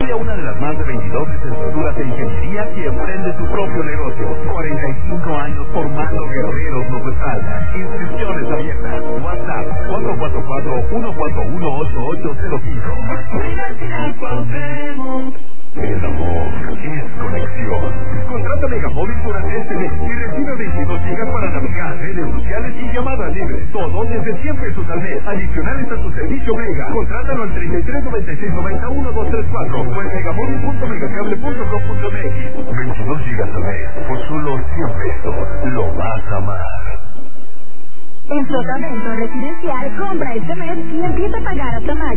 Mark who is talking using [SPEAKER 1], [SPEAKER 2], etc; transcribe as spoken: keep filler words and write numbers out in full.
[SPEAKER 1] Estudia una de las más de veintidós licenciaturas de ingeniería y emprende tu propio negocio. cuarenta y cinco años formando guerreros nos respaldan. Inscripciones abiertas. WhatsApp cuatro cuatro cuatro, uno cuatro uno, ocho ocho cero cinco. El amor es conexión. Contrata Megamóvil durante este mes y recibe veintidós gigas para navegar, redes sociales y llamadas libres. Todo desde cien pesos al mes. Adicionales a tu servicio Mega. Contrátalo al treinta y tres noventa y seis noventa uno dos tres cuatro o en megamóvil punto megacable punto com punto m x. veintidós gigas al mes por solo cien pesos. Lo vas a amar.
[SPEAKER 2] En Flotamiento Residencial, compra este mes y empieza a pagar hasta mayo.